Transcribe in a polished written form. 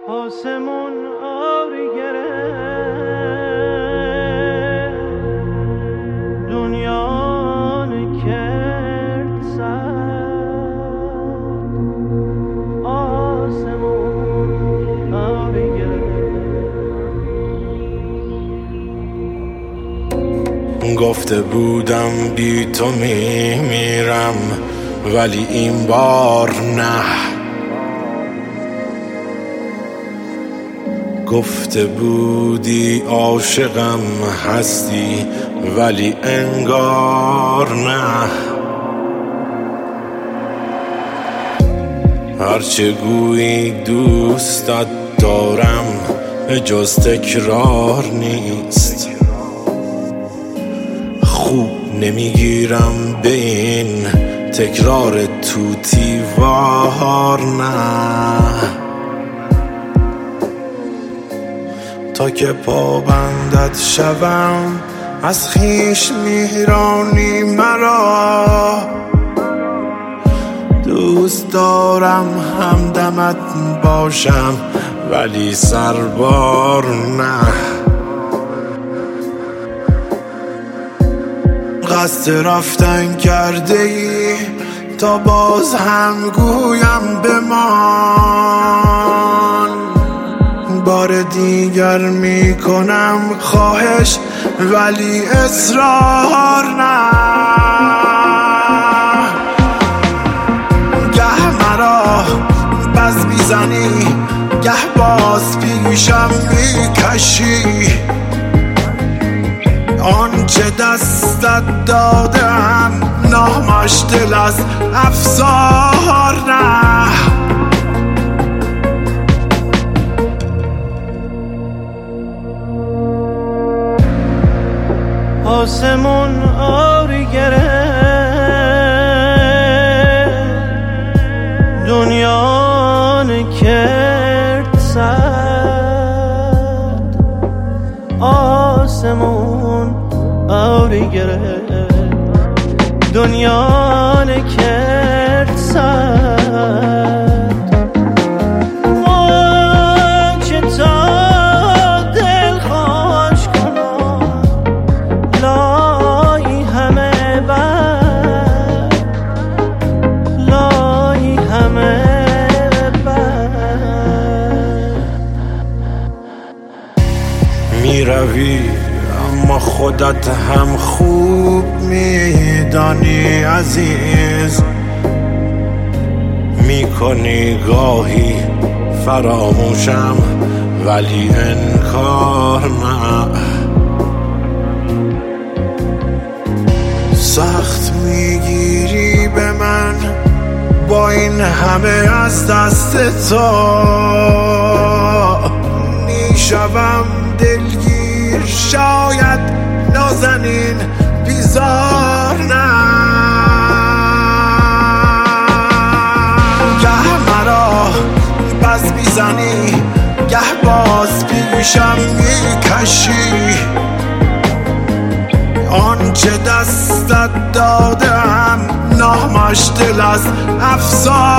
آسمون آری گرفت، دنیا کرد سر. آسمون آری گرفت. گفته بودم بی تو میمیرم، ولی این بار نه. گفته بودی عاشقم هستی، ولی انگار نه. هرچه گویی دوستت دارم به جز تکرار نیست. خوب نمیگیرم به این تکرار توتی وار نه. تا که پابندت شوم از خویش میرانی مرا. دوست دارم همدمت باشم ولی سربار نه. قصد رفتن کرده ای تا باز هم گویم بمان. بار دیگر میکنم خواهش ولی اصرار نه. گه مرا بز میزنی گه باز پیشم میکشی. آنچه دستت دادم نامش دل از افسار نه. آسمون آری گرفت، دنیا کرد سرد. آسمون آری گرفت، دنیا کرد سرد. میروی اما خودت هم خوب میدانی عزیز. میکنی گاهی فراموشم ولی انکار نه. سخت میگیری به من با این همه از دست تو. میشوم دلگیر شاید نازنین بیزار نه. گه مرا بز میزنی گه باز پیشم میکشی. آنچه دستت دادم نامش دل از افسار